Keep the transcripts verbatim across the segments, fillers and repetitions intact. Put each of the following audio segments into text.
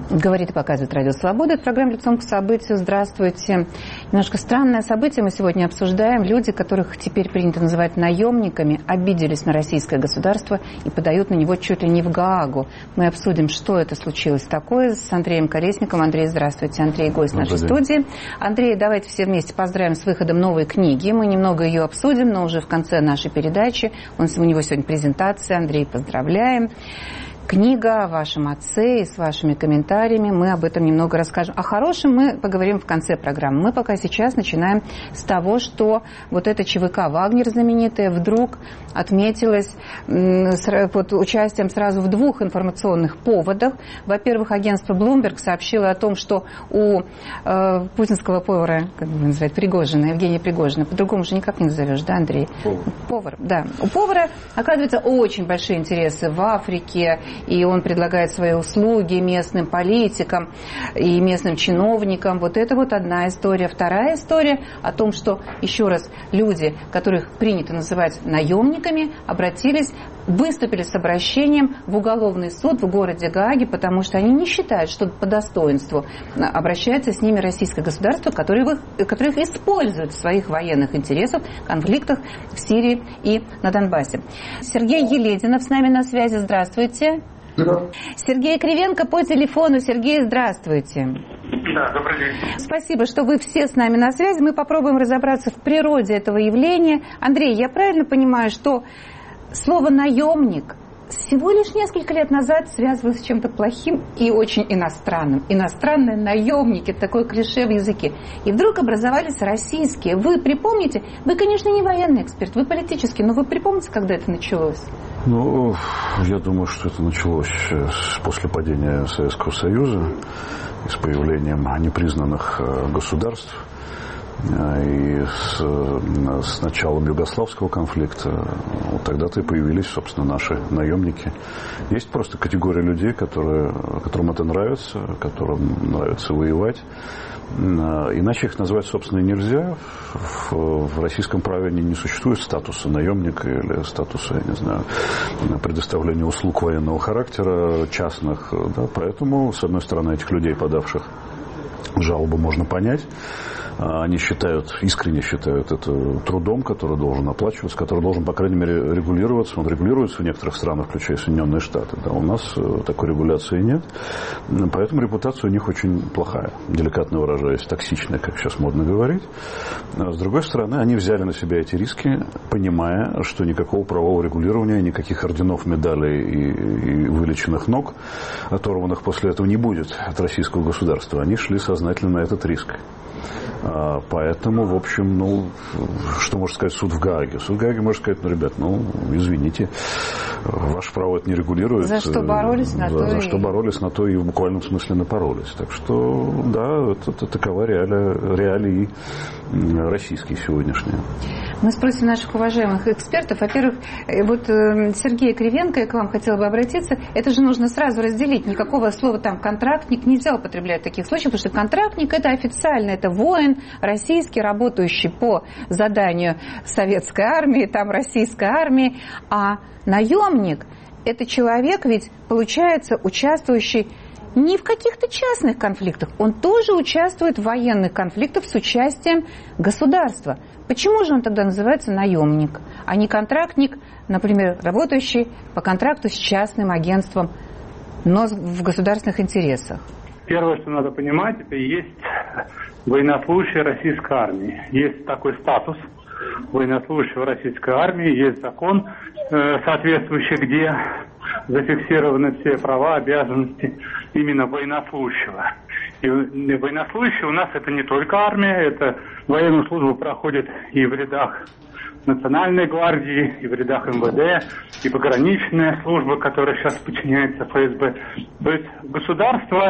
Говорит и показывает Радио Свобода. Это программа «Лицом к событию». Здравствуйте. Немножко странное событие мы сегодня обсуждаем. Люди, которых теперь принято называть наемниками, обиделись на российское государство и подают на него чуть ли не в Гаагу. Мы обсудим, что это случилось такое, с Андреем Колесником. Андрей, здравствуйте. Андрей, гость нашей студии. Андрей, давайте все вместе поздравим с выходом новой книги. Мы немного ее обсудим, но уже в конце нашей передачи. Он, у него сегодня презентация. Андрей, поздравляем. Книга о вашем отце и с вашими комментариями. Мы об этом немного расскажем. О хорошем мы поговорим в конце программы. Мы пока сейчас начинаем с того, что вот эта ЧВК «Вагнер» знаменитая вдруг отметилась с под участием сразу в двух информационных поводах. Во-первых, агентство Bloomberg сообщило о том, что у э, путинского повара, как бы называют, Пригожина, Евгения Пригожина, по-другому же никак не назовешь, да, Андрей? Повар. Повар, да. У повара, оказывается, очень большие интересы в Африке, и он предлагает свои услуги местным политикам и местным чиновникам. Вот это вот одна история. Вторая история о том, что, еще раз, люди, которых принято называть наемниками, обратились, выступили с обращением в уголовный суд в городе Гааге, потому что они не считают, что по достоинству обращается с ними российское государство, которое их, которое их использует в своих военных интересах, конфликтах в Сирии и на Донбассе. Сергей Елединов с нами на связи. Здравствуйте. Да. Сергей Кривенко по телефону. Сергей, здравствуйте. Да, добрый день. Спасибо, что вы все с нами на связи. Мы попробуем разобраться в природе этого явления. Андрей, я правильно понимаю, что слово «наемник» всего лишь несколько лет назад связывалось с чем-то плохим и очень иностранным. Иностранные наемники, такое клише в языке. И вдруг образовались российские. Вы припомните, вы, конечно, не военный эксперт, вы политический, но вы припомните, когда это началось? Ну, я думаю, что это началось после падения Советского Союза и с появлением непризнанных государств. И с, с началом югославского конфликта вот тогда-то и появились, собственно, наши наемники. Есть просто категория людей, которые, которым это нравится, которым нравится воевать. Иначе их назвать, собственно, нельзя. В, в российском праве не существует статуса наемника или статуса, я не знаю, предоставления услуг военного характера, частных. Да? Поэтому, с одной стороны, этих людей, подавших жалобу, можно понять. Они считают, искренне считают это трудом, который должен оплачиваться, который должен, по крайней мере, регулироваться. Он регулируется в некоторых странах, включая Соединенные Штаты. Да, у нас такой регуляции нет. Поэтому репутация у них очень плохая, деликатно выражаясь, токсичная, как сейчас модно говорить. А с другой стороны, они взяли на себя эти риски, понимая, что никакого правового регулирования, никаких орденов, медалей и, и вылеченных ног, оторванных после этого, не будет от российского государства. Они шли сознательно на этот риск. Поэтому, в общем, ну, что может сказать суд в Гааге? Суд в Гааге может сказать, ну, ребят, ну, извините, ваше право это не регулирует. За что боролись, на за, то За и... что боролись, на то и в буквальном смысле напоролись. Так что, да, это, это такова реалия, реалии российские сегодняшние. Мы спросим наших уважаемых экспертов. Во-первых, вот Сергей Кривенко, я к вам хотела бы обратиться. Это же нужно сразу разделить. Никакого слова там «контрактник» нельзя употреблять в таких случаях, потому что контрактник – это официально, это воин российский, работающий по заданию советской армии, там российской армии. А наемник – это человек, ведь получается, участвующий не в каких-то частных конфликтах. Он тоже участвует в военных конфликтах с участием государства. Почему же он тогда называется наемник, а не контрактник, например, работающий по контракту с частным агентством, но в государственных интересах? Первое, что надо понимать, это и есть военнослужащие российской армии. Есть такой статус военнослужащего российской армии, есть закон э, соответствующий, где зафиксированы все права, обязанности именно военнослужащего. И военнослужащие у нас это не только армия, это военную службу проходит и в рядах Национальной гвардии, и в рядах эм вэ дэ, и пограничная служба, которая сейчас подчиняется эф эс бэ. То есть государство,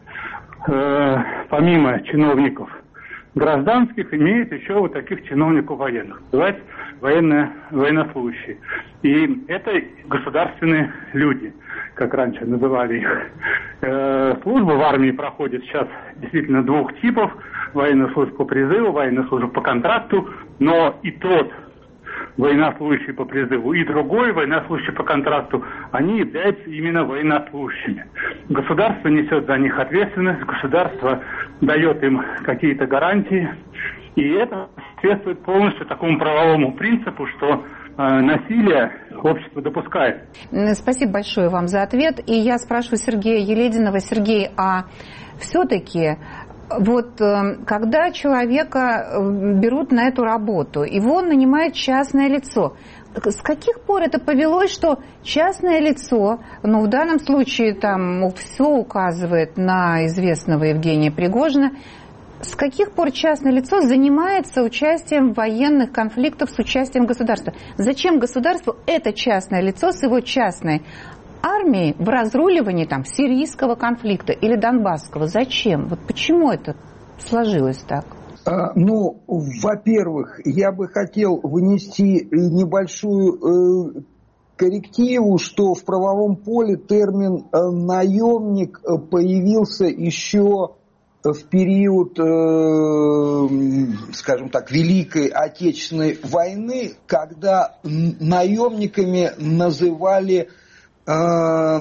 э, помимо чиновников гражданских, имеет еще вот таких чиновников военных, называется военные, военнослужащие. И это государственные люди, как раньше называли их. Э, служба в армии проходит сейчас действительно двух типов: военная служба по призыву, военная служба по контракту, но и тот военнослужащий по призыву, и другой военнослужащий по контракту, они являются именно военнослужащими. государство несет за них ответственность, государство дает им какие-то гарантии, и это соответствует полностью такому правовому принципу, что насилие общество допускает. Спасибо большое вам за ответ. И я спрашиваю Сергея Елединова. Сергей, а все-таки вот когда человека берут на эту работу, его нанимает частное лицо, с каких пор это повелось, что частное лицо, ну в данном случае там все указывает на известного Евгения Пригожина, с каких пор частное лицо занимается участием в военных конфликтах с участием государства? Зачем государству это частное лицо с его частной армией в разруливании там, сирийского конфликта или донбасского? Зачем? Вот почему это сложилось так? А, ну, во-первых, я бы хотел внести небольшую э, коррективу, что в правовом поле термин э, «наемник» появился еще в период, э, скажем так, Великой Отечественной войны, когда наемниками называли э,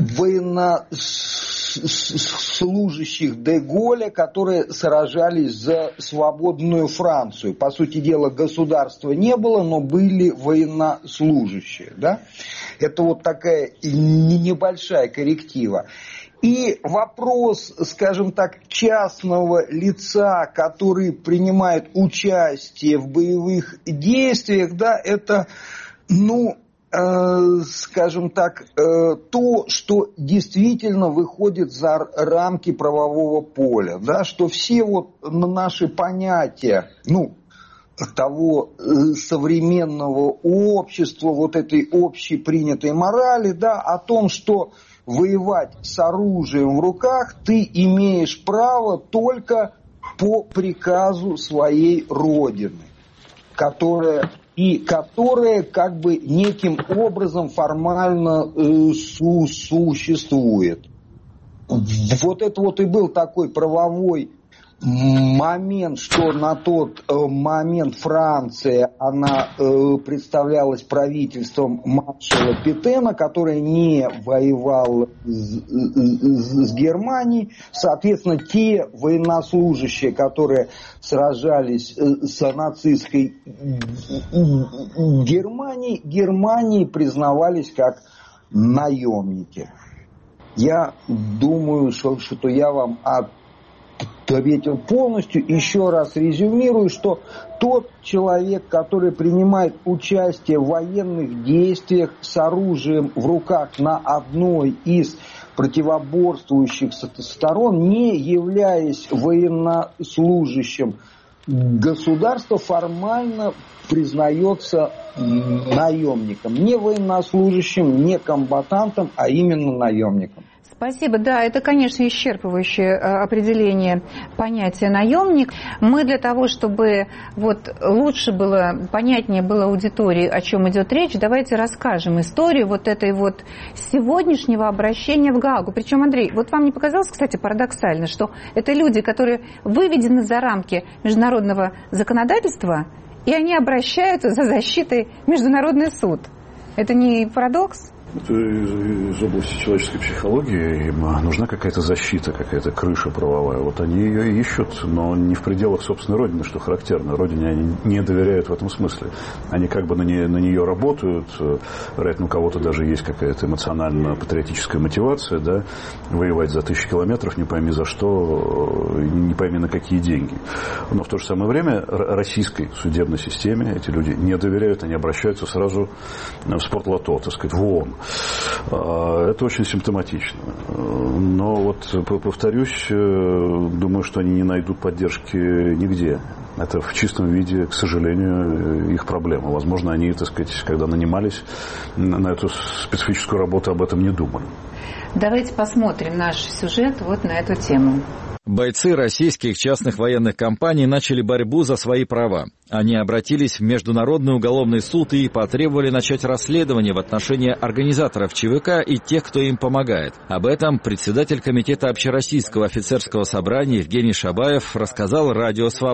военнослужащих де Голля, которые сражались за свободную Францию. По сути дела, государства не было, но были военнослужащие. Да? Это вот такая небольшая корректива. И вопрос, скажем так, частного лица, который принимает участие в боевых действиях, да, это, ну, э, скажем так, э, то, что действительно выходит за рамки правового поля, да, что все вот наши понятия, ну, того современного общества, вот этой общепринятой морали, да, о том, что воевать с оружием в руках ты имеешь право только по приказу своей родины, которая, и которая как бы неким образом формально э, су- существует. Вот это вот и был такой правовой момент, что на тот э, момент Франция, она э, представлялась правительством маршала Петена, который не воевал с, с, с Германией. Соответственно, те военнослужащие, которые сражались с нацистской Германией, Германии признавались как наемники. Я думаю, что, что я вам от ответил полностью. Еще раз резюмирую, что тот человек, который принимает участие в военных действиях с оружием в руках на одной из противоборствующих сторон, не являясь военнослужащим государства, формально признается наемником. Не военнослужащим, не комбатантом, а именно наемником. Спасибо. Да, это, конечно, исчерпывающее определение понятия наемник. Мы для того, чтобы вот лучше было, понятнее было аудитории, о чем идет речь, давайте расскажем историю вот этой вот сегодняшнего обращения в Гаагу. Причем, Андрей, вот вам не показалось, кстати, парадоксально, что это люди, которые выведены за рамки международного законодательства, и они обращаются за защитой в Международный суд. Это не парадокс? Это из, из области человеческой психологии. Им нужна какая-то защита, какая-то крыша правовая. Вот они ее ищут, но не в пределах собственной родины, что характерно. Родине они не доверяют в этом смысле. Они как бы на, не, на нее работают. Вероятно, у кого-то даже есть какая-то эмоционально-патриотическая мотивация, да, воевать за тысячи километров, не пойми за что, не пойми на какие деньги. Но в то же самое время российской судебной системе эти люди не доверяют, они обращаются сразу в спортлото, так сказать, в ООН. Это очень симптоматично. Но вот, повторюсь, думаю, что они не найдут поддержки нигде. Это в чистом виде, к сожалению, их проблема. Возможно, они, так сказать, когда нанимались на эту специфическую работу, об этом не думали. Давайте посмотрим наш сюжет вот на эту тему. Бойцы российских частных военных компаний начали борьбу за свои права. Они обратились в Международный уголовный суд и потребовали начать расследование в отношении организаторов ЧВК и тех, кто им помогает. Об этом председатель Комитета Общероссийского офицерского собрания Евгений Шабаев рассказал Радио «Свобода». По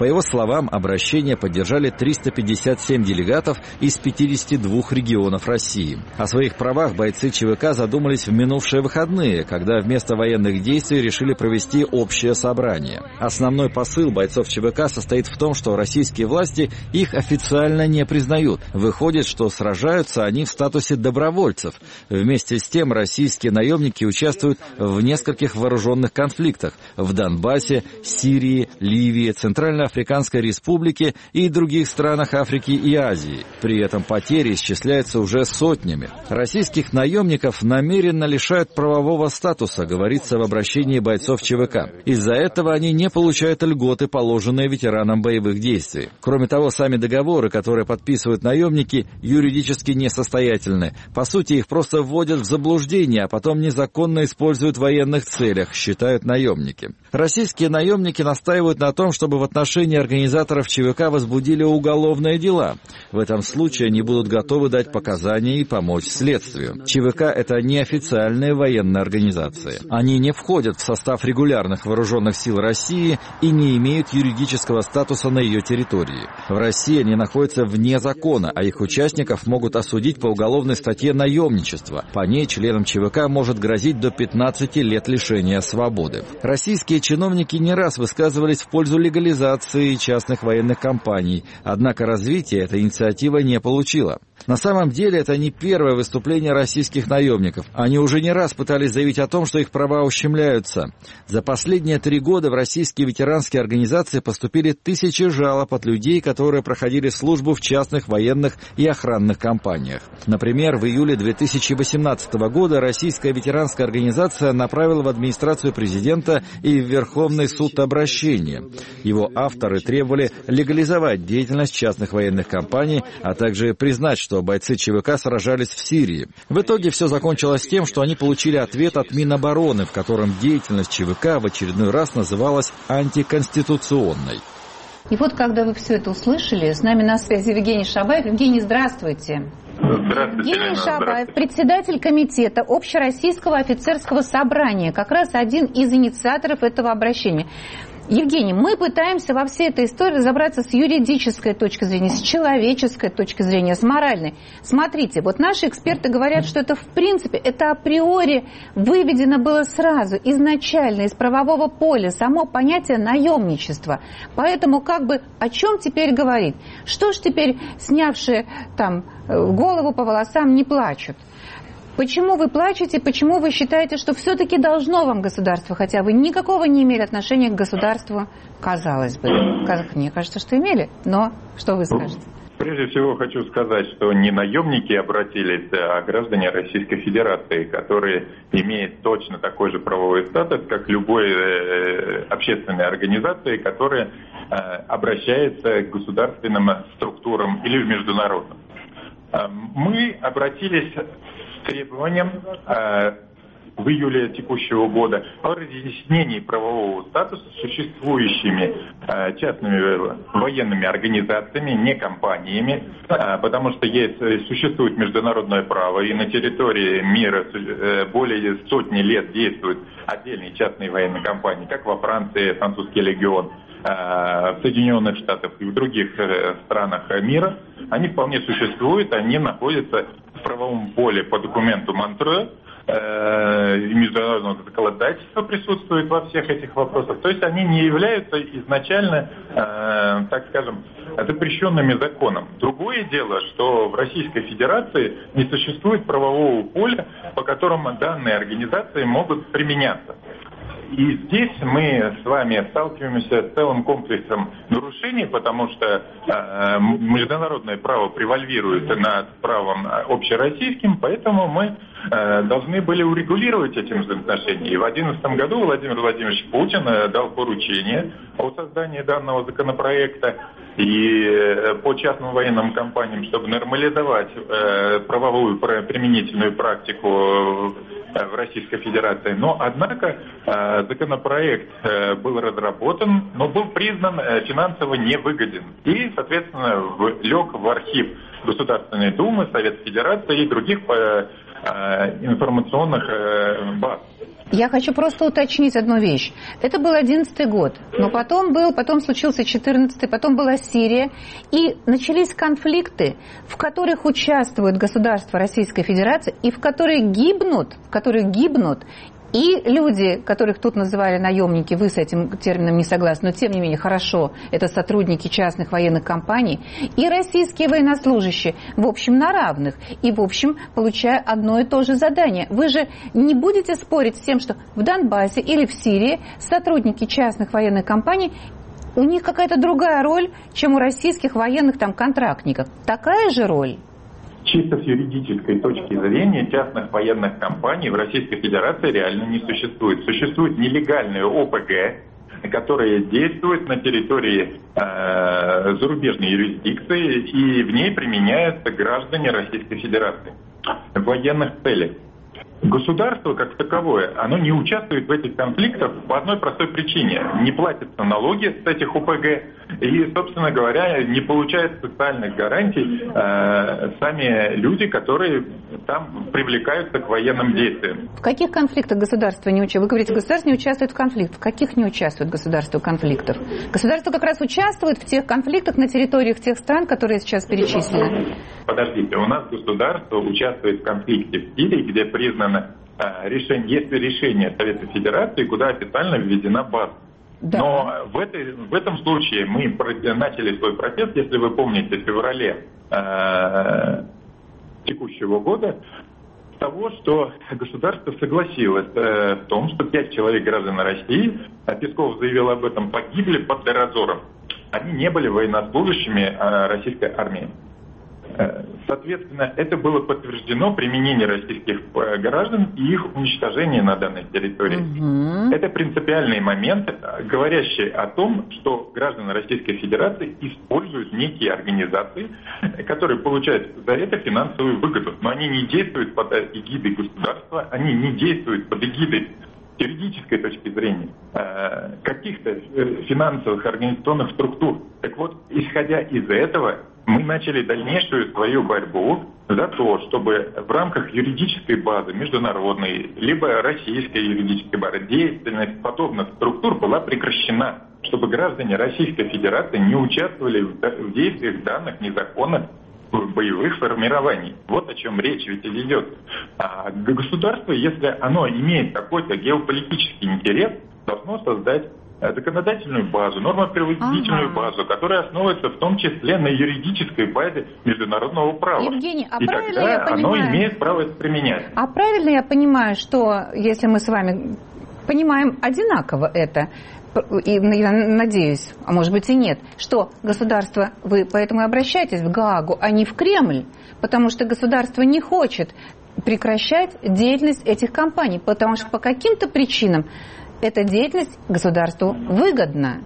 его словам, обращение поддержали триста пятьдесят семь делегатов из пятидесяти двух регионов России. О своих правах бойцы ЧВК задумались в минувшие выходные, когда вместо военных действий решили провести общее собрание. Основной посыл бойцов ЧВК состоит в том, что российские власти их официально не признают. Выходит, что сражаются они в статусе добровольцев. Вместе с тем российские наемники участвуют в нескольких вооруженных конфликтах в Донбассе, Сирии, Ливии, Центральноафриканской Республике и других странах Африки и Азии. При этом потери исчисляются уже сотнями. Российских наемников намеренно лишают правового статуса, говорится в обращении бойцов ЧВК. Из-за этого они не получают льготы, положенные ветеранам боевых действий. Кроме того, сами договоры, которые подписывают наемники, юридически несостоятельны. По сути, их просто вводят в заблуждение, а потом незаконно используют в военных целях, считают наемники. Российские наемники настаивают на том, чтобы в отношении организаторов ЧВК возбудили уголовные дела. В этом случае они будут готовы дать показания и помочь следствию. ЧВК – это неофициальные военные организации. Они не входят в состав регулярных вооруженных сил России и не имеют юридического статуса на ее территории. В России они находятся вне закона, а их участников могут осудить по уголовной статье наемничества. По ней членам ЧВК может грозить до пятнадцати лет лишения свободы. Российские чиновники не раз высказывались в пользу легализации частных военных компаний, однако развития эта инициатива не получила. На самом деле это не первое выступление российских наемников. Они уже не раз пытались заявить о том, что их права ущемляются. За последние три года в российские ветеранские организации поступили тысячи жалоб от людей, которые проходили службу в частных военных и охранных компаниях. Например, в июле две тысячи восемнадцатого года российская ветеранская организация направила в администрацию президента и в Верховный суд обращение. Его авторы требовали легализовать деятельность частных военных компаний, а также признать, что бойцы ЧВК сражались в Сирии. В итоге все закончилось тем, что они получили ответ от Минобороны, в котором деятельность ЧВК в очередной раз называлась антиконституционной. И вот, когда вы все это услышали, с нами на связи Евгений Шабаев. Евгений, здравствуйте. Здравствуйте, Евгений Лена, Шабаев, председатель комитета Общероссийского офицерского собрания, как раз один из инициаторов этого обращения. Евгений, мы пытаемся во всей этой истории разобраться с юридической точки зрения, с человеческой точки зрения, с моральной. Смотрите, вот наши эксперты говорят, что это в принципе, это априори выведено было сразу, изначально, из правового поля, само понятие наемничества. Поэтому как бы о чем теперь говорить? Что ж теперь снявшие там голову по волосам не плачут? Почему вы плачете, почему вы считаете, что все-таки должно вам государство, хотя вы никакого не имели отношения к государству, казалось бы. Мне кажется, что имели, но что вы скажете? Прежде всего хочу сказать, что не наемники обратились, а граждане Российской Федерации, которые имеют точно такой же правовой статус, как любой э, общественной организации, которая э, обращается к государственным структурам или в международным. Э, мы обратились требованием э, в июле текущего года о разъяснении правового статуса существующими э, частными военными организациями, не компаниями, э, потому что есть, существует международное право, и на территории мира э, более сотни лет действуют отдельные частные военные компании, как во Франции, французский легион, э, в Соединенных Штатах и в других э, странах мира. Они вполне существуют, они находятся в правовом поле по документу Монтре, э, международного законодательства присутствует во всех этих вопросах. То есть они не являются изначально, э, так скажем, запрещенными законом. Другое дело, что в Российской Федерации не существует правового поля, по которому данные организации могут применяться. И здесь мы с вами сталкиваемся с целым комплексом нарушений, потому что э, международное право превальвирует над правом общероссийским, поэтому мы э, должны были урегулировать эти взаимоотношения. И в две тысячи одиннадцатом году Владимир Владимирович Путин э, дал поручение о создании данного законопроекта и э, по частным военным компаниям, чтобы нормализовать э, правовую применительную практику в Российской Федерации. Но, однако, законопроект был разработан, но был признан финансово невыгоден. И, соответственно, лег в архив Государственной Думы, Совета Федерации и других информационных баз. Я хочу просто уточнить одну вещь. Это был одиннадцатый год, но потом был, потом случился четырнадцатый, потом была Сирия, и начались конфликты, в которых участвует государство Российской Федерации и в которых гибнут, в которых гибнут и люди, которых тут называли наемники, вы с этим термином не согласны, но тем не менее хорошо, это сотрудники частных военных компаний, и российские военнослужащие, в общем, на равных, и, в общем, получая одно и то же задание. Вы же не будете спорить с тем, что в Донбассе или в Сирии сотрудники частных военных компаний, у них какая-то другая роль, чем у российских военных там контрактников. Такая же роль? Чисто с юридической точки зрения частных военных компаний в Российской Федерации реально не существует. Существуют нелегальные О П Г, которые действуют на территории э, зарубежной юрисдикции, и в ней применяются граждане Российской Федерации в военных целях. Государство, как таковое, оно не участвует в этих конфликтах по одной простой причине. Не платятся налоги с этих О П Г и, собственно говоря, не получают социальных гарантий э, сами люди, которые там привлекаются к военным действиям. В каких конфликтах государство не участвует? Вы говорите, государство не участвует в конфликтах. В каких не участвует государство в конфликтах? Государство как раз участвует в тех конфликтах на территориях тех стран, которые сейчас перечислены. Подождите, у нас государство участвует в конфликте в Сирии, где признано э, решение, есть решение Совета Федерации, куда официально введена база. Да. Но в, этой, в этом случае мы начали свой протест, если вы помните, в феврале э, текущего года, с того, что государство согласилось э, в том, что пять человек граждан России, а Песков заявил об этом, погибли под Деразором. Они не были военнослужащими э, российской армии. Соответственно, это было подтверждено применение российских граждан и их уничтожение на данной территории. Угу. Это принципиальный момент, говорящий о том, что граждане Российской Федерации используют некие организации, которые получают за это финансовую выгоду. Но они не действуют под эгидой государства, они не действуют под эгидой юридической точки зрения каких-то финансовых организационных структур. Так вот, исходя из этого, мы начали дальнейшую свою борьбу за то, чтобы в рамках юридической базы, международной, либо российской юридической базы, деятельность подобных структур была прекращена, чтобы граждане Российской Федерации не участвовали в действиях данных незаконных боевых формирований. Вот о чем речь ведь идет. А государство, если оно имеет какой-то геополитический интерес, должно создать законодательную базу, нормоприводительную ага. базу, которая основывается в том числе на юридической базе международного права. Евгений, а и правильно тогда я понимаю, оно имеет право это применять. А правильно я понимаю, что если мы с вами понимаем одинаково это, и я надеюсь, а может быть и нет, что государство, вы поэтому и обращаетесь в Гаагу, а не в Кремль, потому что государство не хочет прекращать деятельность этих компаний, потому что по каким-то причинам эта деятельность государству выгодна.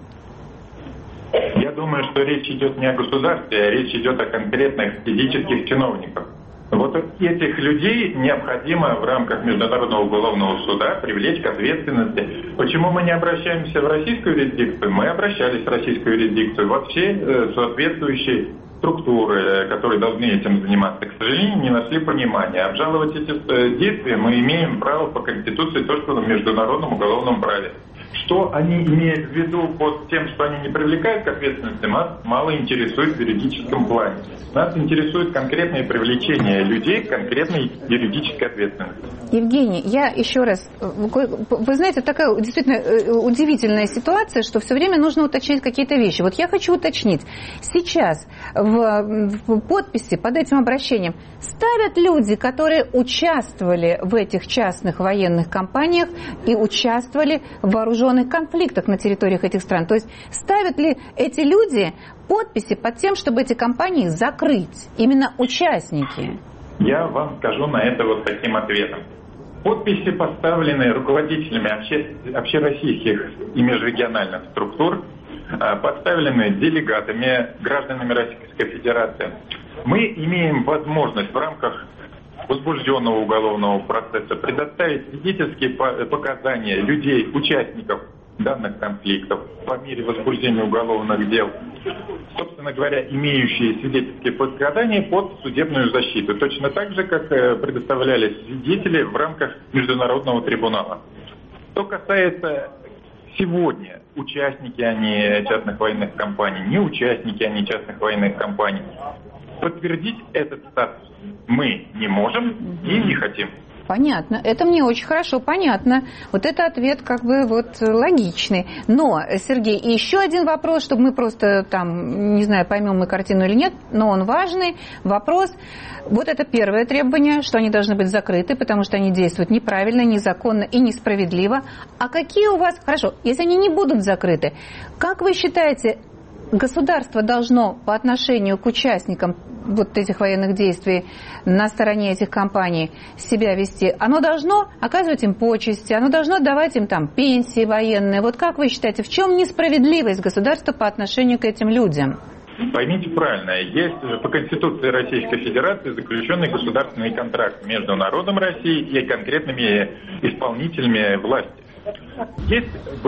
Я думаю, что речь идет не о государстве, а речь идет о конкретных физических чиновниках. Вот этих людей необходимо в рамках Международного уголовного суда привлечь к ответственности. Почему мы не обращаемся в российскую юрисдикцию? Мы обращались в российскую юрисдикцию, во все соответствующие структуры, которые должны этим заниматься, к сожалению, не нашли понимания. Обжаловать эти действия мы имеем право по Конституции только в международном уголовном праве. Что они имеют в виду под тем, что они не привлекают к ответственности, нас мало интересует в юридическом плане. Нас интересует конкретное привлечение людей к конкретной юридической ответственности. Евгений, я еще раз... Вы знаете, такая действительно удивительная ситуация, что все время нужно уточнить какие-то вещи. Вот я хочу уточнить. Сейчас в, в подписи под этим обращением ставят люди, которые участвовали в этих частных военных компаниях и участвовали в вооруженных конфликтах на территориях этих стран. То есть ставят ли эти люди подписи под тем, чтобы эти компании закрыть? Именно участники. Я вам скажу на это вот таким ответом. Подписи поставлены руководителями обще... общероссийских и межрегиональных структур, поставлены делегатами, гражданами Российской Федерации. Мы имеем возможность в рамках возбужденного уголовного процесса предоставить свидетельские показания людей, участников данных конфликтов по мере возбуждения уголовных дел, собственно говоря, имеющие свидетельские показания под судебную защиту, точно так же, как предоставлялись свидетели в рамках Международного трибунала. Что касается сегодня, участники они частных военных компаний, не участники они частных военных компаний, подтвердить этот статус мы не можем и не хотим. Понятно. Это мне очень хорошо понятно. Вот это ответ как бы вот логичный. Но, Сергей, и еще один вопрос, чтобы мы просто там, не знаю, поймем мы картину или нет, но он важный. Вопрос. Вот это первое требование, что они должны быть закрыты, потому что они действуют неправильно, незаконно и несправедливо. А какие у вас... Хорошо, если они не будут закрыты, как вы считаете, государство должно по отношению к участникам вот этих военных действий на стороне этих компаний себя вести? Оно должно оказывать им почести, оно должно давать им там пенсии военные. Вот как вы считаете, в чем несправедливость государства по отношению к этим людям? Поймите правильно, есть по Конституции Российской Федерации заключенный государственный контракт между народом России и конкретными исполнителями власти. Есть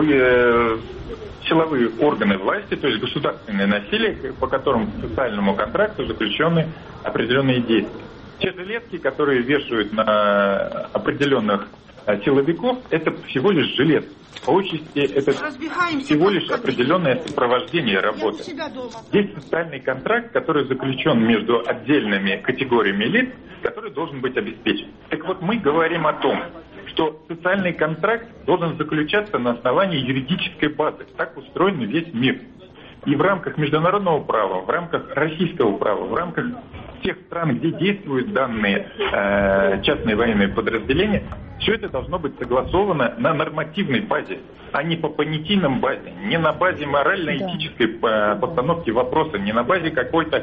э, силовые органы власти, то есть государственные носители, по которым к социальному контракту заключены определенные действия. Те жилетки, которые вешают на определенных силовиков, это всего лишь жилет. По участи это всего лишь определенное сопровождение работы. Есть социальный контракт, который заключен между отдельными категориями лиц, который должен быть обеспечен. Так вот, мы говорим о том, что социальный контракт должен заключаться на основании юридической базы. Так устроен весь мир. И в рамках международного права, в рамках российского права, в рамках тех стран, где действуют данные э, частные военные подразделения, все это должно быть согласовано на нормативной базе, а не по понятийной базе, не на базе морально-этической да. постановки вопроса, не на базе какой-то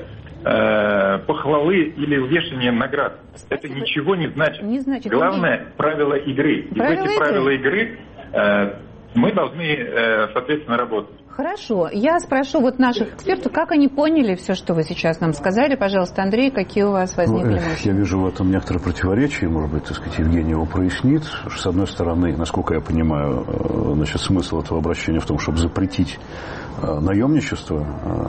э, похвалы или вешания наград. Это ничего не значит. Не значит. Главное – правила игры. Правила И в эти игры. правила игры э, мы должны, э, соответственно, работать. Хорошо. Я спрошу вот наших экспертов, как они поняли все, что вы сейчас нам сказали. Пожалуйста, Андрей, какие у вас возникли мысли? Я вижу в этом некоторое противоречие, может быть, так сказать, Евгений его прояснит. Что, с одной стороны, насколько я понимаю, значит, смысл этого обращения в том, чтобы запретить наемничество,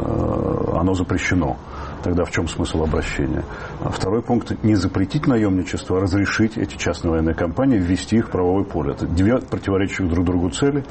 оно запрещено. Тогда в чем смысл обращения? Второй пункт – не запретить наемничество, а разрешить эти частные военные компании ввести их в правовое поле. Это две противоречащих друг другу цели.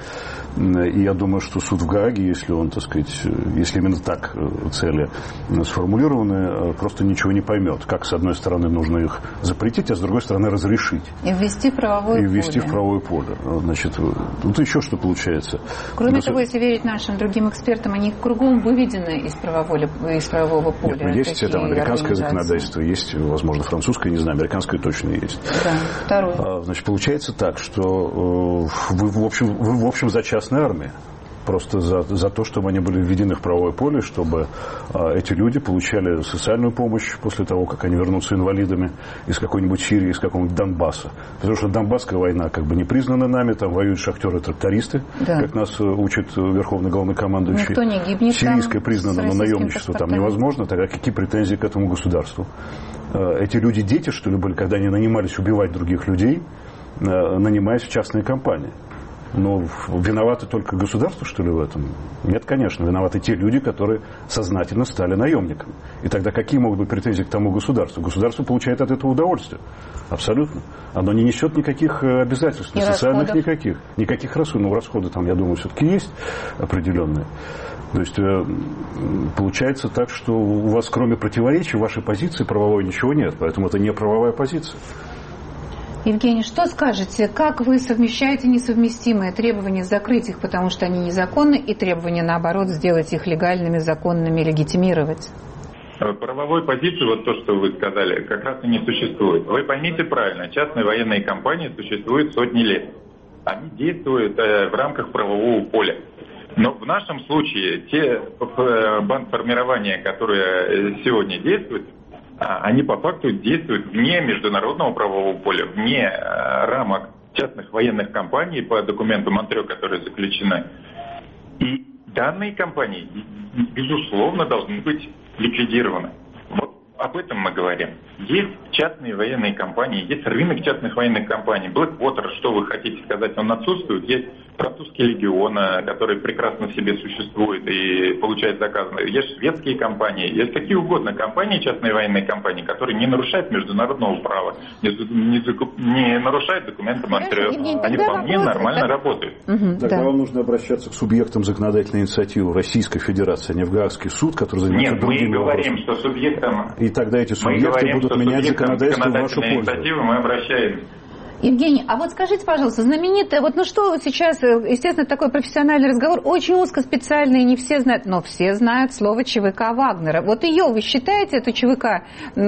И я думаю, что суд в Гааге, если он, так сказать, если именно так цели сформулированы, просто ничего не поймет. Как, с одной стороны, нужно их запретить, а с другой стороны, разрешить. И ввести в правовое и ввести поле. в правовое поле. Значит, тут еще что получается. Кроме Гос... того, если верить нашим другим экспертам, они кругом выведены из правового, из правового поля. Нет, ну, есть там американское законодательство, есть, возможно, французское, не знаю, американское точно есть. Да, второе. А, значит, получается так, что э, вы, в общем, вы, в общем, за частную армию. Просто за, за то, чтобы они были введены в правовое поле, чтобы а, эти люди получали социальную помощь после того, как они вернутся инвалидами из какой-нибудь Сирии, из какого-нибудь Донбасса. Потому что Донбасская война как бы не признана нами, там воюют шахтеры-трактористы, да. Как нас учит верховный главнокомандующий. Никто не гибнет. Сирийская признана, но наемничество там невозможно. Тогда какие претензии к этому государству? Эти люди дети, что ли, были, когда они нанимались убивать других людей, нанимаясь в частные компании? Но виноваты только государство, что ли, в этом? Нет, конечно, виноваты те люди, которые сознательно стали наемниками. И тогда какие могут быть претензии к тому государству? Государство получает от этого удовольствие. Абсолютно. Оно не несет никаких обязательств, и социальных расходов. никаких. Никаких расходов. Ну, расходы там, я думаю, все-таки есть определенные. То есть получается так, что у вас, кроме противоречий, в вашей позиции правовой ничего нет. Поэтому это не правовая позиция. Евгений, что скажете? Как вы совмещаете несовместимые требования закрыть их, потому что они незаконны, и требования, наоборот, сделать их легальными, законными, легитимировать? Правовой позиции, вот то, что вы сказали, как раз и не существует. Вы поймите правильно, частные военные компании существуют сотни лет. Они действуют в рамках правового поля. Но в нашем случае те бандформирования, которые сегодня действуют, они по факту действуют вне международного правового поля, вне рамок частных военных компаний по документу Монтрео, которые заключены. И данные компании, безусловно, должны быть ликвидированы. Вот об этом мы говорим. Есть частные военные компании, есть рынок частных военных компаний. Blackwater, что вы хотите сказать, он отсутствует. Есть французский легион, который прекрасно в себе существует и получает заказы. Есть шведские компании, есть какие угодно компании, частные военные компании, которые не нарушают международного права, не, не, не нарушают документы Монтрео. Они вполне вопрос, нормально так... работают. Угу, Тогда да. вам нужно обращаться к субъектам законодательной инициативы Российской Федерации, а не в Гаагский суд, который занимается Нет, другими мы говорим, вопросами. что субъектам... И тогда эти субъекты говорим, будут менять законодательство в вашу пользу. Мы обращаемся. Евгений, а вот скажите, пожалуйста, знаменитая, вот ну что сейчас, естественно, такой профессиональный разговор, очень узкоспециальный, не все знают, но все знают слово ЧВК Вагнера. Вот ее вы считаете, эту ЧВК,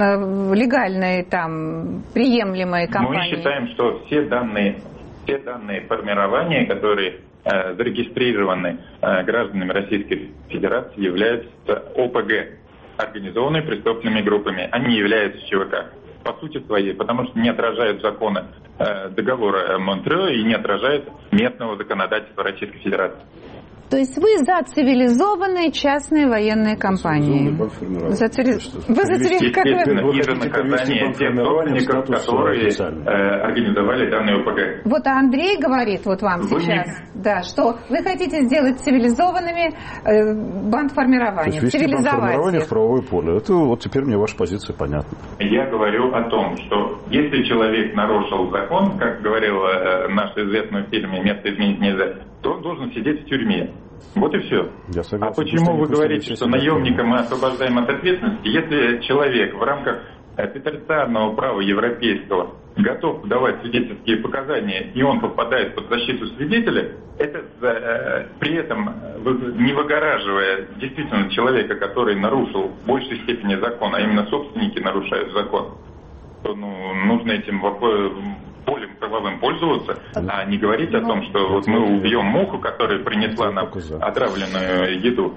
легальной, там, приемлемой компанией? Мы считаем, что все данные, все данные формирования, которые э, зарегистрированы э, гражданами Российской Федерации, являются ОПГ, организованными преступными группами. Они не являются ЧВК. По сути своей, потому что не отражают законы э, договора Монтрео и не отражают местного законодательства Российской Федерации. То есть вы за цивилизованные частные военные компании? За цивили... Вы за цивилизованные... И за наказание тех собственников, которые э, организовали данный ОПГ. Вот Андрей говорит вот вам вы сейчас, не... да, что вы хотите сделать цивилизованными э, бандформирования, то есть вести бандформирование в правовое поле. Это вот теперь мне ваша позиция понятна. Я говорю о том, что если человек нарушил закон, как говорил э, наш известный в фильме «Место изменить нельзя», то он должен сидеть в тюрьме. Вот и все. Согласен, а почему вы говорите, что наемника мы освобождаем от ответственности, если человек в рамках петритарного права европейского готов давать свидетельские показания, и он попадает под защиту свидетеля, это э, при этом не выгораживая действительно человека, который нарушил в большей степени закон, а именно собственники нарушают закон, то ну, нужно этим вопросом полем правовым пользоваться, а не говорить о том, что вот мы убьем муху, которая принесла нам отравленную еду,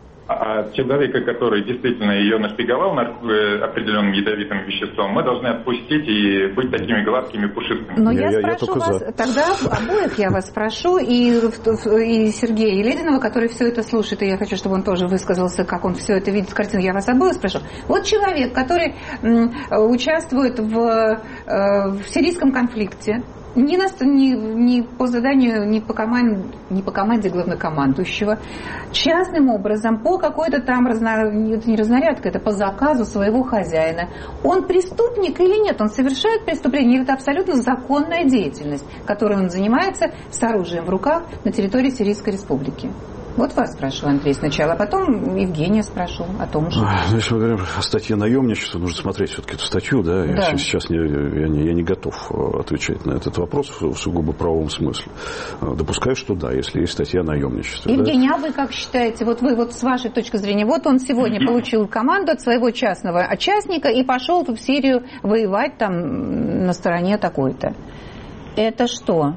а человека, который действительно ее нашпиговал определенным ядовитым веществом, мы должны отпустить и быть такими гладкими, пушистыми. Но я, я, я спрошу я вас, за. Тогда обоих я вас спрошу, и, и Сергея Елединова, который все это слушает, и я хочу, чтобы он тоже высказался, как он все это видит в картине, я вас обоих спрошу. Вот человек, который м, участвует в, э, в сирийском конфликте, Ни, на, ни, ни по заданию, ни по, команде, ни по команде главнокомандующего, частным образом, по какой-то там, разно, это не разнарядка, это по заказу своего хозяина. Он преступник или нет? Он совершает преступление или это абсолютно законная деятельность, которой он занимается с оружием в руках на территории Сирийской Республики? Вот вас спрошу, Андрей, сначала, а потом Евгения спрошу о том же. Если мы говорим о статье наемничества, нужно смотреть все-таки эту статью, да, да. Я сейчас не, я, не, я не готов отвечать на этот вопрос в сугубо правовом смысле. Допускаю, что да, если есть статья наемничества. Евгений, да. А вы как считаете, вот вы вот с вашей точки зрения, вот он сегодня получил команду от своего частного участника и пошел в Сирию воевать там на стороне такой-то. Это что?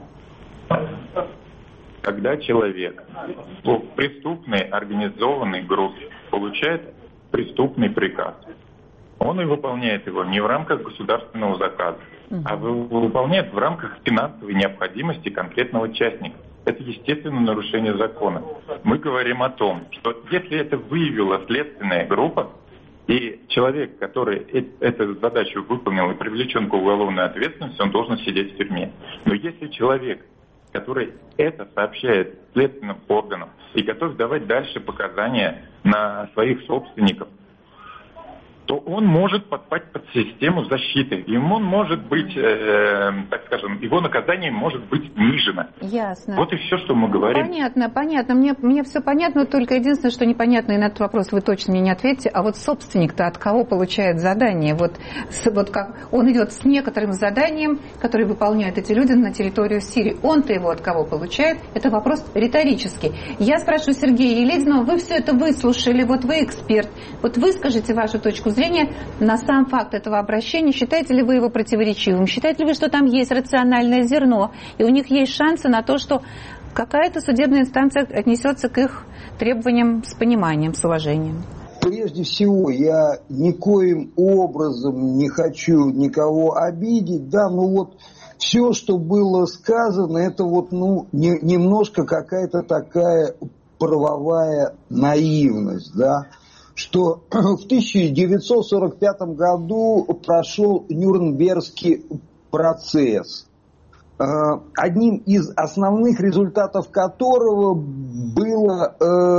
Когда человек в преступной организованной группе получает преступный приказ, он и выполняет его не в рамках государственного заказа, uh-huh. а выполняет в рамках финансовой необходимости конкретного участника. Это естественное нарушение закона. Мы говорим о том, что если это выявила следственная группа, и человек, который эту задачу выполнил и привлечен к уголовной ответственности, он должен сидеть в тюрьме. Но если человек, который это сообщает следственным органам и готов давать дальше показания на своих собственников, то он может подпасть под систему защиты. И он может быть, э, так скажем, его наказание может быть снижено. Ясно. Вот и все, что мы говорим. Понятно, понятно. Мне, мне все понятно, только единственное, что непонятно, и на этот вопрос вы точно мне не ответите, а вот собственник-то от кого получает задание? Вот, вот как он идет с некоторым заданием, которое выполняют эти люди на территорию Сирии. Он-то его от кого получает? Это вопрос риторический. Я спрошу Сергея Елединова, вы все это выслушали, вот вы эксперт, вот вы скажите вашу точку зрения на сам факт этого обращения. Считаете ли вы его противоречивым? Считаете ли вы, что там есть рациональное зерно, и у них есть шансы на то, что какая-то судебная инстанция отнесется к их требованиям с пониманием, с уважением? Прежде всего, я никоим образом не хочу никого обидеть, да, ну вот все, что было сказано, это вот, ну, не, немножко какая-то такая правовая наивность, да. что в тысяча девятьсот сорок пятом году прошел Нюрнбергский процесс, одним из основных результатов которого было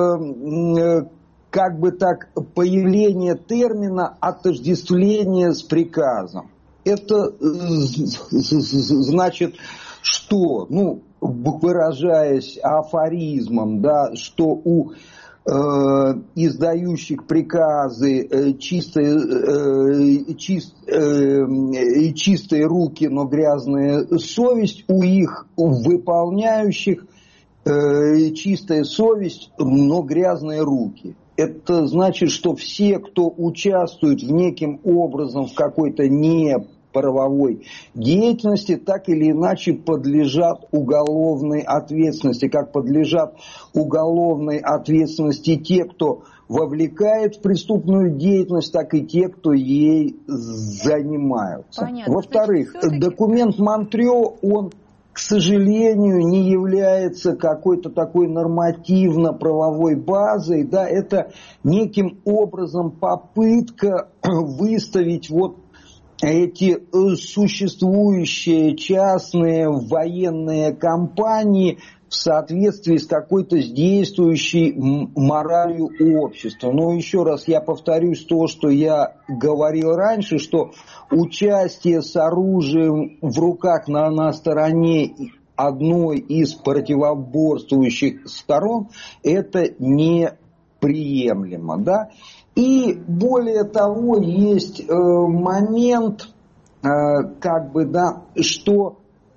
как бы так появление термина отождествления с приказом. Это значит, что, ну, выражаясь афоризмом, да, что у э, издающих приказы э, чистые, э, чист, э, чистые руки, но грязная совесть, у их выполняющих э, чистая совесть, но грязные руки. Это значит, что все, кто участвует в неким образом в какой-то неправовой деятельности, так или иначе подлежат уголовной ответственности. Как подлежат уголовной ответственности те, кто вовлекает в преступную деятельность, так и те, кто ей занимаются. Понятно. Во-вторых, Значит, документ Монтрео, он, к сожалению, не является какой-то такой нормативно-правовой базой, да, это неким образом попытка выставить вот эти существующие частные военные компании в соответствии с какой-то действующей моралью общества. Но еще раз я повторюсь то, что я говорил раньше, что участие с оружием в руках на, на стороне одной из противоборствующих сторон – это неприемлемо. Да? И более того, есть э, момент, э, как бы, да, что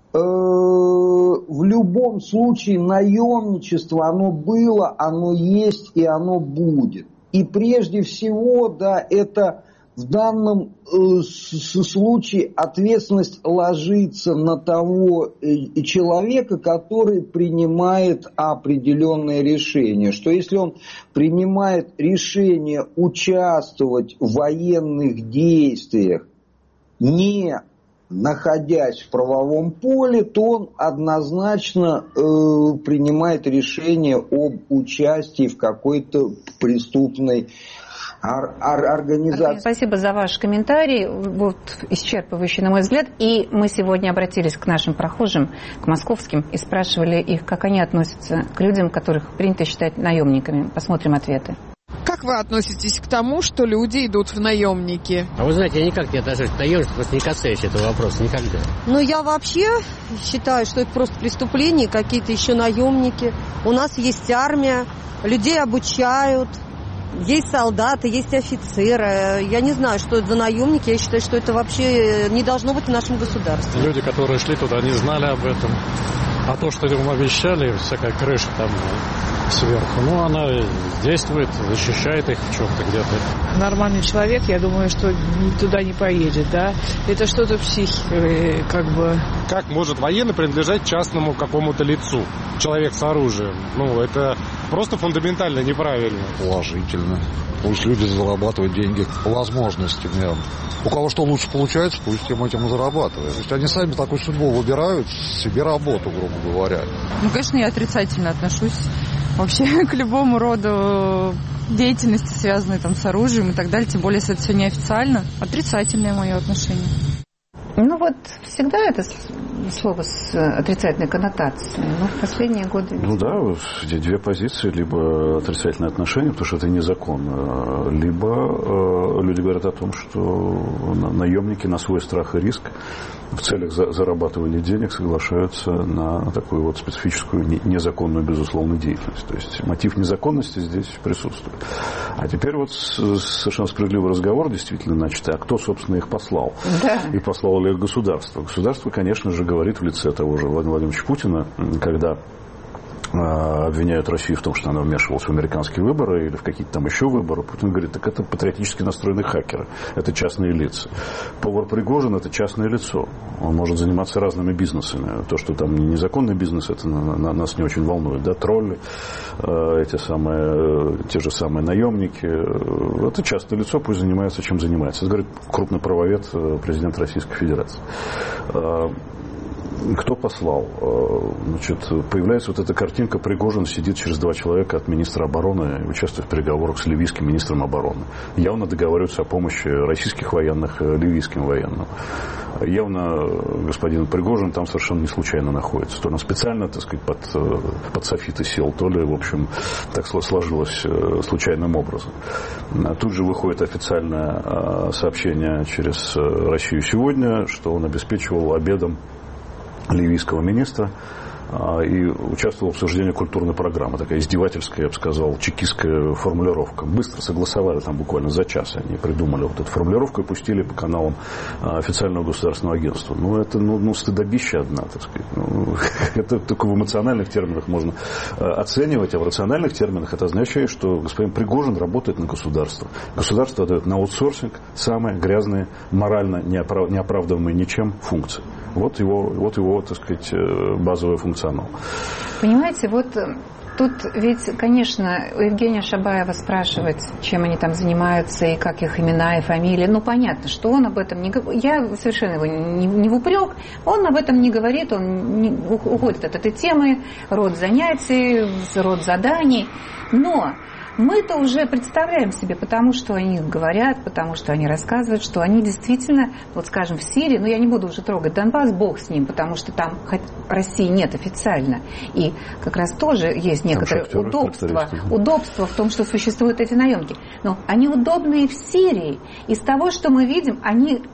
в любом случае наемничество, оно было, оно есть и оно будет. И прежде всего, да, это в данном э, случае ответственность ложится на того э, человека, который принимает определенное решение. Что если он принимает решение участвовать в военных действиях, не находясь в правовом поле, то он однозначно э, принимает решение об участии в какой-то преступной ор- ор- организации. Спасибо за ваш комментарий, вот исчерпывающий, на мой взгляд. И мы сегодня обратились к нашим прохожим, к московским, и спрашивали их, как они относятся к людям, которых принято считать наемниками. Посмотрим ответы. Как вы относитесь к тому, что люди идут в наемники? А вы знаете, я никак не отношусь к наемничеству, просто не касаюсь этого вопроса никогда. Ну, я вообще считаю, что это просто преступление, какие-то еще наемники. У нас есть армия, людей обучают, есть солдаты, есть офицеры. Я не знаю, что это за наемники, я считаю, что это вообще не должно быть в нашем государстве. Люди, которые шли туда, не знали об этом. А то, что им обещали, всякая крыша там сверху, ну, она действует, защищает их в чем-то где-то. Нормальный человек, я думаю, что туда не поедет, да? Это что-то психи, как бы... Как может военный принадлежать частному какому-то лицу? Человек с оружием. Ну, это просто фундаментально неправильно. Положительно. Пусть люди зарабатывают деньги по возможностям. У кого что лучше получается, пусть им этим и зарабатывают. То есть они сами такую судьбу выбирают, себе работу, грубо говоря. Ну, конечно, я отрицательно отношусь вообще к любому роду деятельности, связанной там с оружием и так далее, тем более, если это все неофициально. Отрицательное мое отношение. Ну вот всегда это слово с отрицательной коннотацией, но в последние годы... Ну да, две позиции, либо отрицательное отношение, потому что это незаконно, либо э, люди говорят о том, что наемники на свой страх и риск в целях за- зарабатывания денег соглашаются на такую вот специфическую не- незаконную, безусловно, деятельность. То есть мотив незаконности здесь присутствует. А теперь вот с- совершенно справедливый разговор действительно начатый, а кто, собственно, их послал? Да. И послало ли их государство? Государство, конечно же, говорит в лице того же Владимира Владимировича Путина, когда обвиняют Россию в том, что она вмешивалась в американские выборы или в какие-то там еще выборы. Путин говорит, так это патриотически настроенные хакеры, это частные лица. Повар Пригожин – это частное лицо. Он может заниматься разными бизнесами. То, что там незаконный бизнес, это на, на, нас не очень волнует. Да? Тролли, эти самые, те же самые наемники. Это частное лицо, пусть занимается, чем занимается. Это говорит крупный правовед, президент Российской Федерации. Кто послал? Значит, появляется вот эта картинка: Пригожин сидит через два человека от министра обороны и участвует в переговорах с ливийским министром обороны. Явно договариваются о помощи российских военных ливийским военным. Явно господин Пригожин там совершенно не случайно находится. То ли он специально, так сказать, под, под софиты сел, то ли, в общем, так сложилось случайным образом. Тут же выходит официальное сообщение через «Россию сегодня», что он обеспечивал обедом ливийского министра и участвовал в обсуждении культурной программы. Такая издевательская, я бы сказал, чекистская формулировка. Быстро согласовали, там буквально за час они придумали вот эту формулировку и пустили по каналам официального государственного агентства. Ну, это, ну, ну стыдобище одна, так сказать. Ну, это только в эмоциональных терминах можно оценивать, а в рациональных терминах это означает, что господин Пригожин работает на государство. Государство дает на аутсорсинг самые грязные, морально неоправдываемые ничем функции. Вот его, вот его, так сказать, базовый функционал. Понимаете, вот тут ведь, конечно, у Евгения Шабаева спрашивать, чем они там занимаются и как их имена и фамилии, ну, понятно, что он об этом не говорит. Я совершенно его не, не в упрек. Он об этом не говорит, он не, уходит от этой темы, род занятий, род заданий. Но мы-то уже представляем себе, потому что они говорят, потому что они рассказывают, что они действительно, вот скажем, в Сирии, ну я не буду уже трогать Донбасс, бог с ним, потому что там России нет официально. И как раз тоже есть некоторые удобства, удобства в том, что существуют эти наемники. Но они удобные в Сирии. Из того, что мы видим, они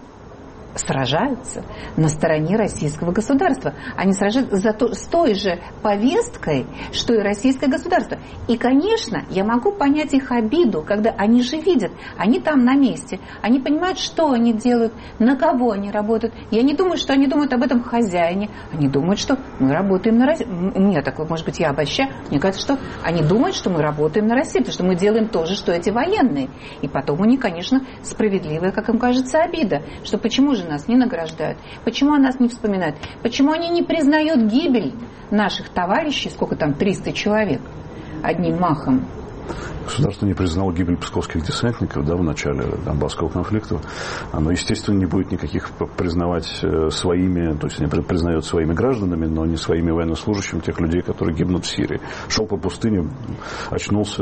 сражаются на стороне российского государства. Они сражаются за то, с той же повесткой, что и российское государство. И, конечно, я могу понять их обиду, когда они же видят, они там на месте, они понимают, что они делают, на кого они работают. Я не думаю, что они думают об этом хозяине. Они думают, что мы работаем на Россию. У меня такое, может быть, я обобщаю. Мне кажется, что они думают, что мы работаем на Россию, потому что мы делаем то же, что эти военные. И потом у них, конечно, справедливая, как им кажется, обида, что почему же нас не награждают, почему о нас не вспоминают, почему они не признают гибель наших товарищей, сколько там, триста человек, одним махом. Государство не признало гибель псковских десантников, да, в начале Донбасского конфликта. Оно, естественно, не будет никаких признавать своими, то есть они признают своими гражданами, но не своими военнослужащими тех людей, которые гибнут в Сирии. Шел по пустыне, очнулся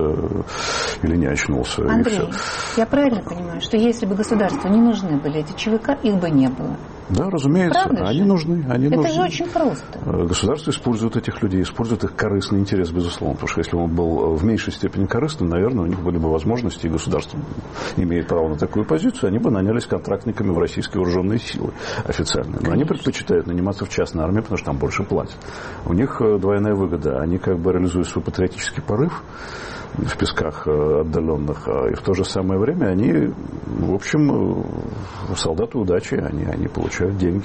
или не очнулся. Андрей, я правильно понимаю, что если бы государству не нужны были эти ЧВК, их бы не было? Да, разумеется, Правда они же? нужны. Они Это нужны. же очень просто. Государство использует этих людей, использует их корыстный интерес, безусловно. Потому что если он был в меньшей степени корыстным, наверное, у них были бы возможности, и государство имеет право на такую позицию, они бы нанялись контрактниками в российские вооруженные силы официально. Но они предпочитают наниматься в частной армии, потому что там больше платят. У них двойная выгода. Они как бы реализуют свой патриотический порыв в песках отдаленных, и в то же самое время они, в общем, солдаты удачи, они, они получают деньги.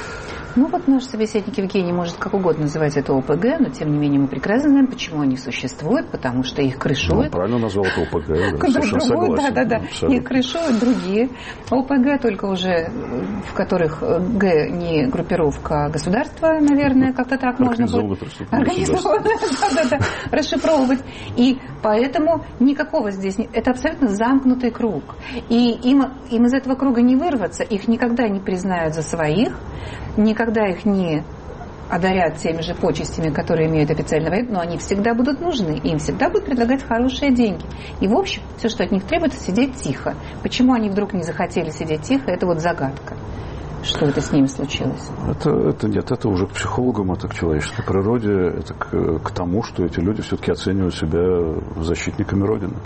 Ну вот наш собеседник Евгений может как угодно называть это ОПГ, но тем не менее мы прекрасно знаем, почему они существуют, потому что их крышуют. Ну, правильно назвал это ОПГ, да, совершенно согласен. Да, да, да. Их крышуют другие ОПГ, только уже в которых Г не группировка государства, наверное, как-то так можно будет организованно расшифровывать. И поэтому никакого здесь нет. Это абсолютно замкнутый круг. И им, им из этого круга не вырваться, их никогда не признают за своих, никогда их не одарят теми же почестями, которые имеют официальный военный, но они всегда будут нужны, им всегда будут предлагать хорошие деньги. И, в общем, все, что от них требуется, сидеть тихо. Почему они вдруг не захотели сидеть тихо, это вот загадка. Что это с ними случилось? Это, это нет, это уже к психологам, это к человеческой природе, это к, к тому, что эти люди все-таки оценивают себя защитниками Родины.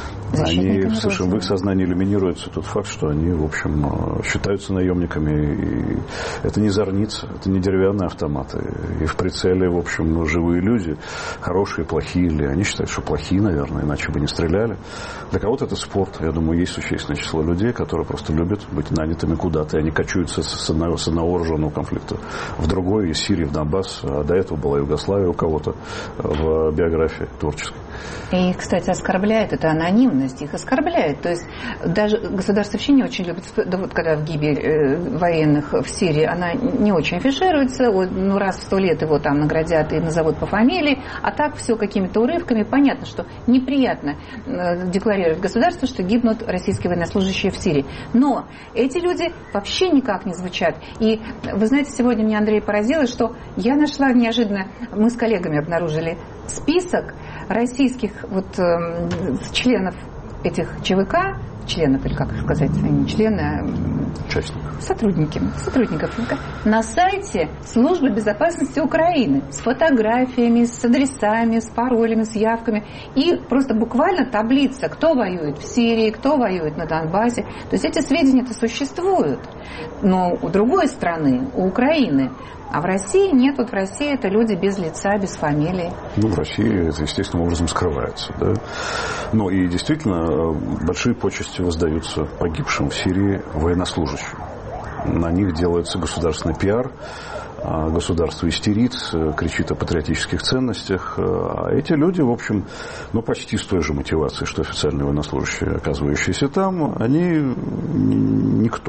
Они совершенно в их сознании иллюминируется тот факт, что они, в общем, считаются наемниками. И это не зорница, это не деревянные автоматы. И в прицеле, в общем, живые люди, хорошие, плохие ли. Они считают, что плохие, наверное, иначе бы не стреляли. Для кого-то это спорт. Я думаю, есть существенное число людей, которые просто любят быть нанятыми куда-то. И они кочуются с одного, с одного вооруженного конфликта в другой, из Сирии в Донбасс. А до этого была Югославия у кого-то в биографии творческой. И их, кстати, оскорбляет эта анонимность, их оскорбляет. То есть даже государство вообще не очень любит, да вот когда в гибель э, военных в Сирии, она не очень афишируется, ну раз в сто лет его там наградят и назовут по фамилии, а так все какими-то урывками. Понятно, что неприятно э, декларировать государству, что гибнут российские военнослужащие в Сирии. Но эти люди вообще никак не звучат. И вы знаете, сегодня меня, Андрей, поразило, что я нашла неожиданно, мы с коллегами обнаружили список российских вот, э, членов этих ЧВК, членов, или как сказать, не члены, а участников. Сотрудники, сотрудников на сайте Службы безопасности Украины с фотографиями, с адресами, с паролями, с явками. И просто буквально таблица, кто воюет в Сирии, кто воюет на Донбассе. То есть эти сведения-то существуют. Но у другой страны, у Украины. А в России нет, вот в России это люди без лица, без фамилии. Ну, в России это естественным образом скрывается, да. Ну, и действительно, большие почести воздаются погибшим в Сирии военнослужащим. На них делается государственный пиар, государство истерит, кричит о патриотических ценностях. А эти люди, в общем, ну, почти с той же мотивацией, что официальные военнослужащие, оказывающиеся там, они никто.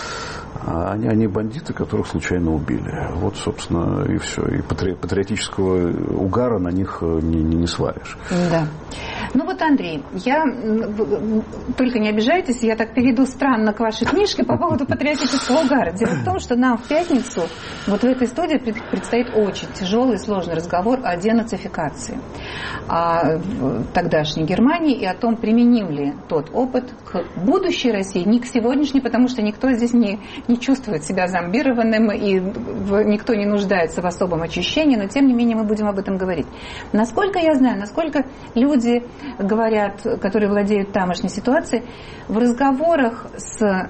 Они, они бандиты, которых случайно убили. Вот, собственно, и все. И патриотического угара на них не, не, не свалишь. Да. Ну вот, Андрей, я, только не обижайтесь, я так перейду странно к вашей книжке по поводу патриотического угара. Дело в том, что нам в пятницу вот в этой студии предстоит очень тяжелый и сложный разговор о денацификации, о тогдашней Германии и о том, применим ли тот опыт к будущей России, не к сегодняшней, потому что никто здесь не, не чувствует себя зомбированным и никто не нуждается в особом очищении, но тем не менее мы будем об этом говорить. Насколько я знаю, насколько люди говорят, которые владеют тамошней ситуацией, в разговорах с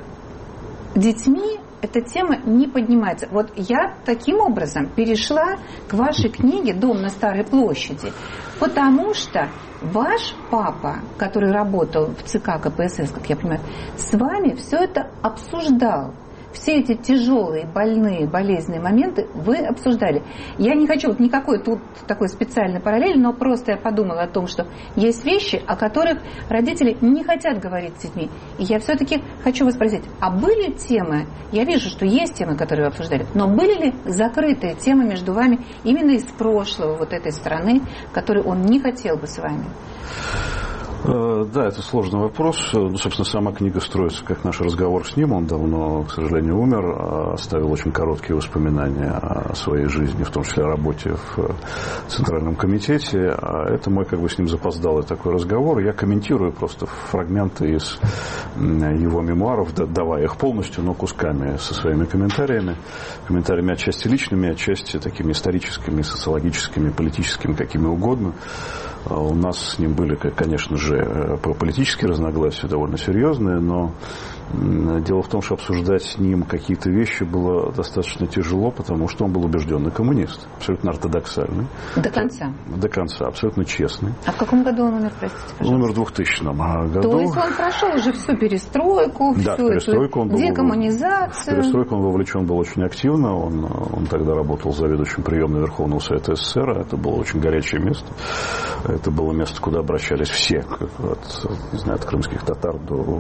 детьми эта тема не поднимается. Вот я таким образом перешла к вашей книге «Дом на Старой площади», потому что ваш папа, который работал в ЦК КПСС, как я понимаю, с вами все это обсуждал. Все эти тяжелые, больные, болезненные моменты вы обсуждали. Я не хочу вот никакой тут такой специальной параллели, но просто я подумала о том, что есть вещи, о которых родители не хотят говорить с детьми. И я все-таки хочу вас спросить, а были темы, я вижу, что есть темы, которые вы обсуждали, но были ли закрытые темы между вами именно из прошлого вот этой страны, которые он не хотел бы с вами? Да, это сложный вопрос. Ну, собственно, сама книга строится как наш разговор с ним. Он давно, к сожалению, умер. Оставил очень короткие воспоминания о своей жизни, в том числе о работе в Центральном комитете. А это мой как бы с ним запоздалый такой разговор. Я комментирую просто фрагменты из его мемуаров, давая их полностью, но кусками со своими комментариями. Комментариями отчасти личными, отчасти такими историческими, социологическими, политическими, какими угодно. У нас с ним были, конечно же, политические разногласия довольно серьезные, но дело в том, что обсуждать с ним какие-то вещи было достаточно тяжело, потому что он был убежденный коммунист, абсолютно ортодоксальный. До конца? До конца, абсолютно честный. А в каком году он умер, простите, пожалуйста? Он умер в двухтысячном году. То есть он прошел уже всю перестройку, да, всю перестройку эту он декоммунизацию? В перестройку он вовлечен был очень активно. Он, он тогда работал заведующим приемной Верховного Совета СССР. Это было очень горячее место. Это было место, куда обращались все, от, не знаю, от крымских татар до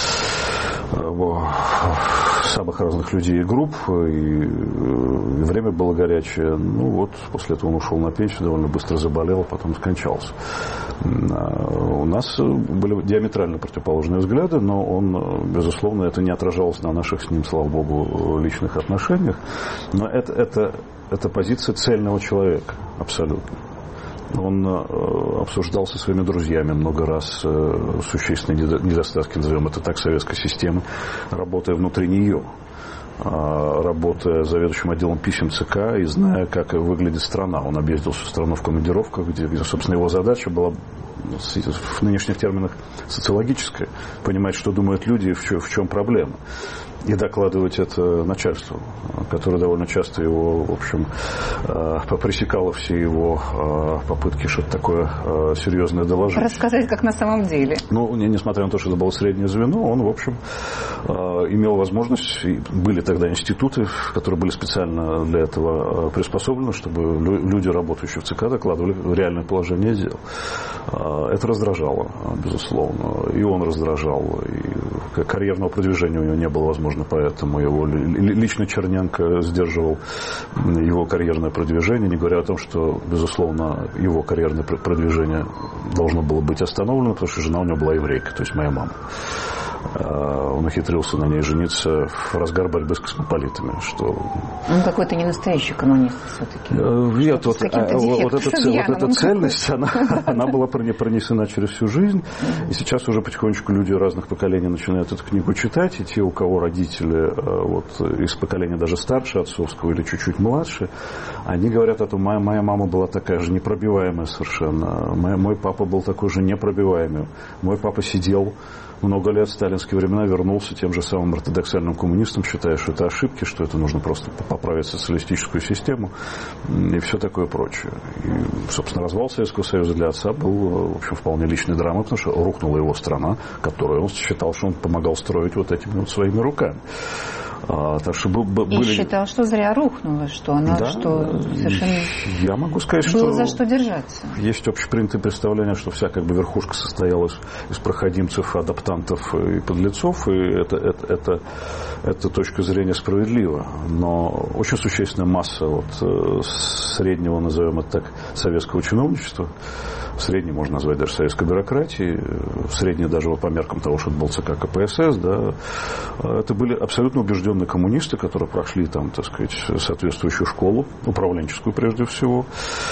самых разных людей и групп, и время было горячее. Ну вот, после этого он ушел на пенсию, довольно быстро заболел, потом скончался. У нас были диаметрально противоположные взгляды, но он, безусловно, это не отражалось на наших с ним, слава богу, личных отношениях. Но это, это, это позиция цельного человека, абсолютно. Он обсуждал со своими друзьями много раз существенные недостатки, назовем это так, советской системы, работая внутри нее, работая заведующим отделом писем ЦК и зная, как выглядит страна. Он объездил всю страну в командировках, где, где собственно, его задача была в нынешних терминах социологическое, понимать, что думают люди и в чем, в чем проблема. И докладывать это начальству, которое довольно часто его, в общем, пресекало все его попытки что-то такое серьезное доложить. Рассказать, как на самом деле. Ну, несмотря на то, что это было среднее звено, он, в общем, имел возможность, были тогда институты, которые были специально для этого приспособлены, чтобы люди, работающие в ЦК, докладывали реальное положение дел. Это раздражало, безусловно. И он раздражал. И карьерного продвижения у него не было возможно, поэтому его лично Черненко сдерживал его карьерное продвижение, не говоря о том, что, безусловно, его карьерное продвижение должно было быть остановлено, потому что жена у него была еврейка, то есть моя мама. Он ухитрился на ней жениться в разгар борьбы с космополитами. Что... Он какой-то не настоящий коммунист все-таки. Нет, вот, а, вот, эта, цель, вот эта цельность, она, она была пронесена через всю жизнь. И сейчас уже потихонечку люди разных поколений начинают эту книгу читать. И те, у кого родители вот, из поколения даже старше отцовского или чуть-чуть младше, они говорят о том, моя, моя мама была такая же непробиваемая совершенно. Мой, мой папа был такой же непробиваемый. Мой папа сидел много лет в сталинские времена, вернулся тем же самым ортодоксальным коммунистом, считая, что это ошибки, что это нужно просто поправить социалистическую систему и все такое прочее. И, собственно, развал Советского Союза для отца был, в общем, вполне личной драмой, потому что рухнула его страна, которую он считал, что он помогал строить вот этими вот своими руками. А, так что был, были... И считал, что зря рухнула, что она да, что совершенно я могу сказать, было что за что держаться. Есть общепринятое представление, что вся как бы верхушка состоялась из проходимцев, адаптантов и подлецов, и это, это, это, это точка зрения справедлива. Но очень существенная масса вот, среднего, назовем это так, советского чиновничества, средний можно назвать даже советской бюрократии, средний даже вот по меркам того, что это был ЦК КПСС, да, это были абсолютно убежденные коммунисты, которые прошли там, так сказать, соответствующую школу, управленческую прежде всего,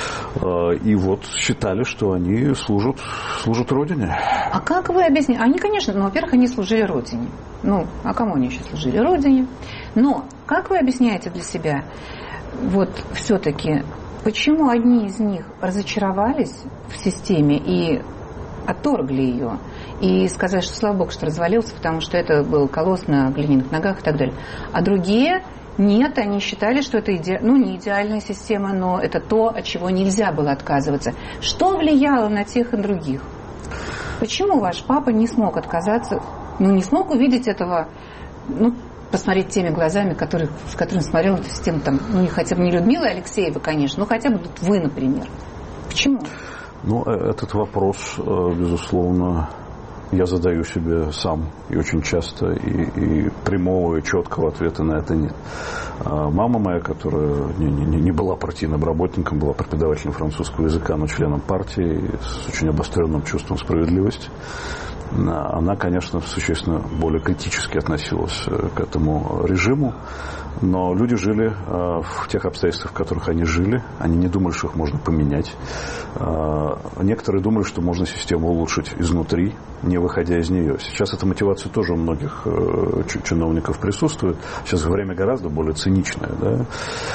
и вот считали, что они служат, служат Родине. А как вы объясните? Они, конечно, ну, во-первых, они служили Родине. Ну, а кому они еще служили? Родине. Но как вы объясняете для себя, вот все-таки, почему одни из них разочаровались в системе и отторгли ее, и сказали, что слава богу, что развалился, потому что это был колосс на глиняных ногах и так далее. А другие нет, они считали, что это иде... ну, не идеальная система, но это то, от чего нельзя было отказываться. Что влияло на тех и других? Почему ваш папа не смог отказаться, ну, не смог увидеть этого, ну, посмотреть теми глазами, которые, с которыми смотрел эту систему, там, ну, не хотя бы не Людмила Алексеева, конечно, но хотя бы вы, например. Почему? Ну, этот вопрос, безусловно, я задаю себе сам и очень часто, и, и прямого и четкого ответа на это нет. Мама моя, которая не, не, не была партийным работником, была преподавателем французского языка, но членом партии с очень обостренным чувством справедливости, она, конечно, существенно более критически относилась к этому режиму, но люди жили в тех обстоятельствах, в которых они жили, они не думали, что их можно поменять. Некоторые думали, что можно систему улучшить изнутри, не выходя из нее. Сейчас эта мотивация тоже у многих чиновников присутствует. Сейчас время гораздо более циничное, да?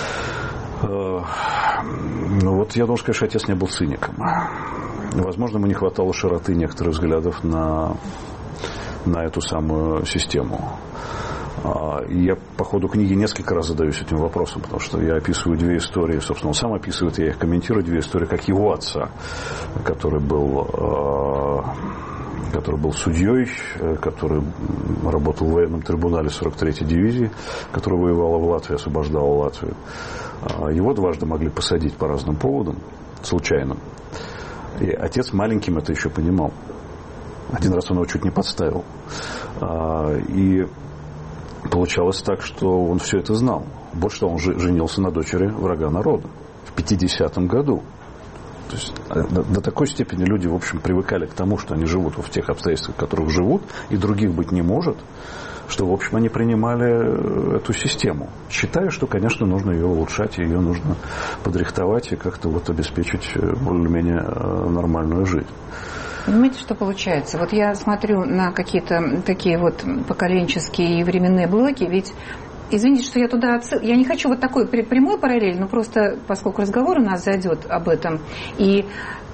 Ну вот я должен сказать, что отец не был циником. Возможно, ему не хватало широты некоторых взглядов на, на эту самую систему. И я по ходу книги несколько раз задаюсь этим вопросом, потому что я описываю две истории, собственно, он сам описывает, я их комментирую, две истории, как его отца, который был, который был судьей, который работал в военном трибунале сорок третьей дивизии, которая воевала в Латвии, освобождала Латвию. Его дважды могли посадить по разным поводам, случайно. И отец маленьким это еще понимал. Один раз он его чуть не подставил. И получалось так, что он все это знал. Больше того, он женился на дочери врага народа в пятидесятом году. То есть до, до такой степени люди, в общем, привыкали к тому, что они живут в тех обстоятельствах, в которых живут, и других быть не может, что, в общем, они принимали эту систему, считая, что, конечно, нужно ее улучшать, ее нужно подрихтовать и как-то вот обеспечить более-менее нормальную жизнь. Понимаете, что получается? Вот я смотрю на какие-то такие вот поколенческие и временные блоки, ведь, извините, что я туда отсыл... Я не хочу вот такой прямой параллель, но просто поскольку разговор у нас зайдет об этом, и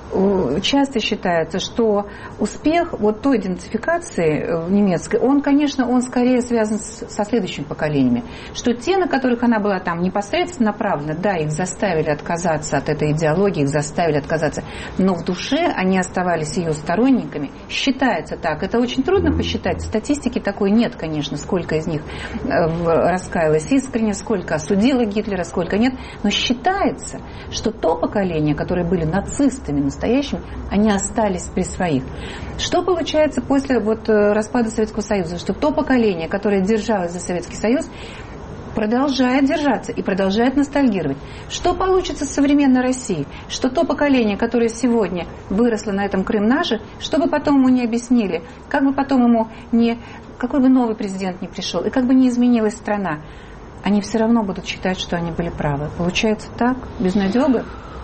часто считается, что успех вот той идентификации немецкой, он, конечно, он скорее связан с, со следующими поколениями. Что те, на которых она была там непосредственно направлена, да, их заставили отказаться от этой идеологии, их заставили отказаться, но в душе они оставались ее сторонниками. Считается так. Это очень трудно посчитать. Статистики такой нет, конечно, сколько из них раскаялось искренне, сколько осудило Гитлера, сколько нет. Но считается, что то поколение, которые были нацистами настоящими, они остались при своих. Что получается после вот распада Советского Союза? Что то поколение, которое держалось за Советский Союз, продолжает держаться и продолжает ностальгировать. Что получится с современной Россией? Что то поколение, которое сегодня выросло на этом Крым наше, что бы потом ему не объяснили, как бы потом ему не... какой бы новый президент ни пришел, и как бы не изменилась страна, они все равно будут считать, что они были правы. Получается так? Безнадега?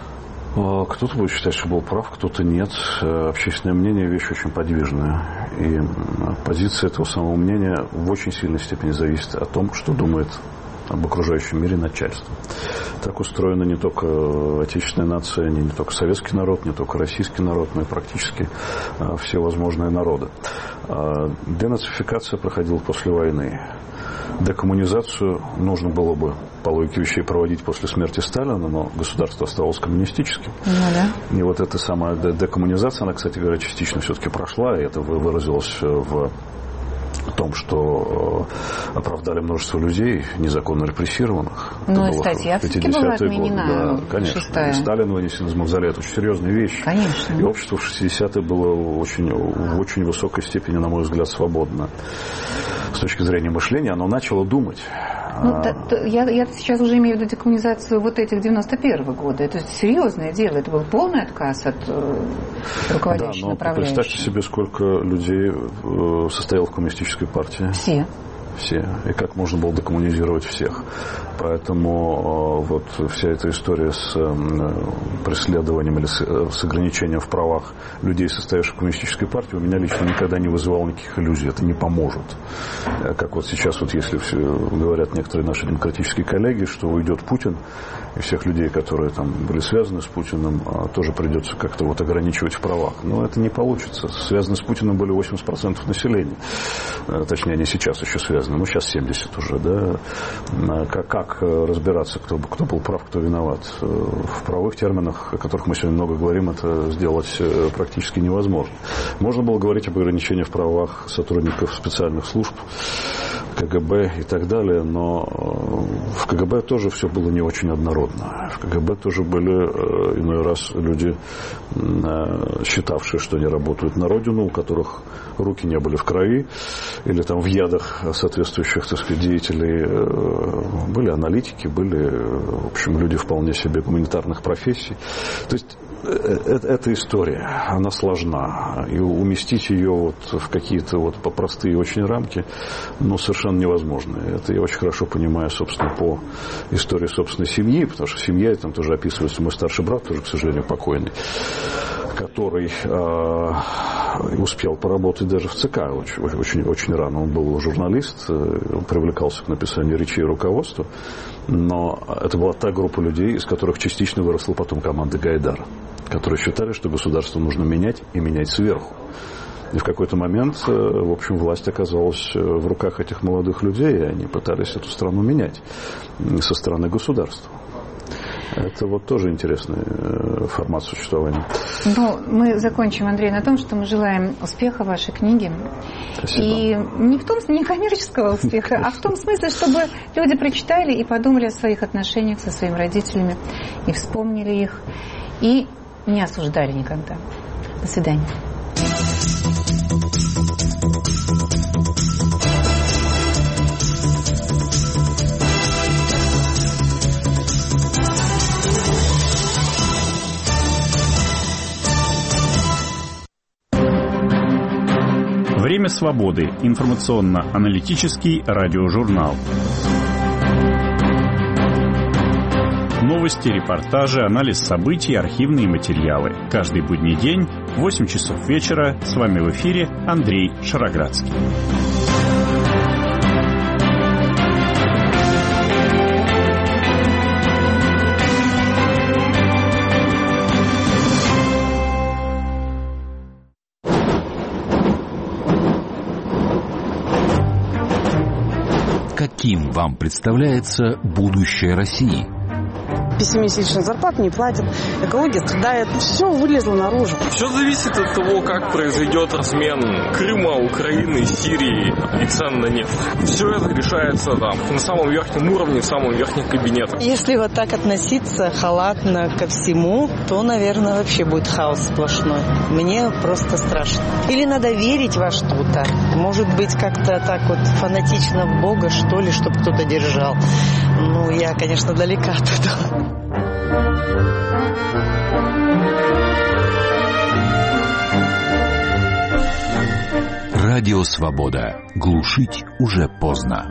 Кто-то будет считать, что был прав, кто-то нет. Общественное мнение – вещь очень подвижная. И позиция этого самого мнения в очень сильной степени зависит от того, что думает об окружающем мире начальство. Так устроена не только отечественная нация, не, не только советский народ, не только российский народ, но и практически а, все возможные народы. А, денацификация проходила после войны. Декоммунизацию нужно было бы по логике вещей проводить после смерти Сталина, но государство оставалось коммунистическим. Ну, да. И вот эта самая декоммунизация, она, кстати говоря, частично все-таки прошла, и это выразилось в в том, что оправдали множество людей, незаконно репрессированных. Ну, и статья все-таки была отменена. Да, конечно. Шестая. И Сталин вынесен из мавзолея. Это очень серьезная вещь. Конечно. И общество в шестидесятые было очень, в очень высокой степени, на мой взгляд, свободно. С точки зрения мышления, оно начало думать. Ну, а... то, то, я, я сейчас уже имею в виду декоммунизацию вот этих девяносто первого года. Это серьезное дело. Это был полный отказ от э, руководящих, да, но направляющих. Представьте себе, сколько людей э, состояло в коммунистической партии. Все. Все. И как можно было декоммунизировать всех. Поэтому э, вот вся эта история с э, преследованием или с, э, с ограничением в правах людей, состоявших в коммунистической партии, у меня лично никогда не вызывало никаких иллюзий. Это не поможет. Как вот сейчас, вот если все, говорят некоторые наши демократические коллеги, что уйдет Путин, и всех людей, которые там были связаны с Путиным, тоже придется как-то вот ограничивать в правах. Но это не получится. Связаны с Путиным были восемьдесят процентов населения. Точнее, они сейчас еще связаны. Ну, сейчас семьдесят процентов уже, да. Как, как разбираться, кто, кто был прав, кто виноват? В правовых терминах, о которых мы сегодня много говорим, это сделать практически невозможно. Можно было говорить об ограничении в правах сотрудников специальных служб, КГБ и так далее, но в КГБ тоже все было не очень однородно. В КГБ тоже были иной раз люди, считавшие, что они работают на родину, у которых руки не были в крови или там в ядах соответствующих, так сказать, деятелей. Были аналитики, были, в общем, люди вполне себе гуманитарных профессий. То есть эта история, она сложна. И уместить ее вот в какие-то вот простые очень рамки, ну, совершенно невозможно. Это я очень хорошо понимаю, собственно, по истории собственной семьи, потому что семья, там тоже описывается мой старший брат, тоже, к сожалению, покойный, который э, успел поработать даже в ЦК очень, очень, очень рано. Он был журналист, он привлекался к написанию речей руководства, но это была та группа людей, из которых частично выросла потом команда Гайдара, которые считали, что государство нужно менять и менять сверху. И в какой-то момент, в общем, власть оказалась в руках этих молодых людей, и они пытались эту страну менять со стороны государства. Это вот тоже интересный формат существования. Ну, мы закончим, Андрей, на том, что мы желаем успеха вашей книге. Спасибо. И не в том, не коммерческого успеха, а в том смысле, чтобы люди прочитали и подумали о своих отношениях со своими родителями, и вспомнили их, и не осуждали никогда. До свидания. Время свободы. Информационно-аналитический радиожурнал. Новости, репортажи, анализ событий, архивные материалы. Каждый будний день в восемь часов вечера. С вами в эфире Андрей Шароградский. Каким вам представляется будущее России? Пятимесячную зарплату не платят, экология страдает. Все вылезло наружу. Все зависит от того, как произойдет размен Крыма, Украины, Сирии и цен на нефть. Все это решается там, на самом верхнем уровне, в самом верхнем кабинете. Если вот так относиться халатно ко всему, то, наверное, вообще будет хаос сплошной. Мне просто страшно. Или надо верить во что-то. Может быть, как-то так вот фанатично в Бога, что ли, чтобы кто-то держал. Ну, я, конечно, далека от этого. Радио «Свобода». Глушить уже поздно.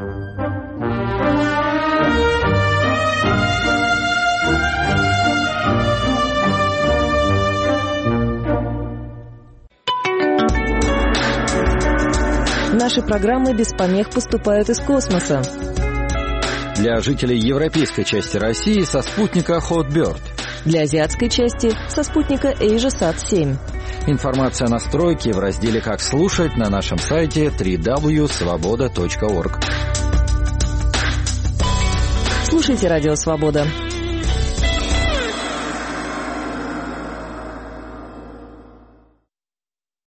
Наши программы без помех поступают из космоса. Для жителей европейской части России со спутника Hotbird. Для азиатской части со спутника AsiaSat семь. Информация о настройке в разделе «Как слушать» на нашем сайте дабл ю дабл ю дабл ю точка свобода точка орг. Слушайте «Радио Свобода».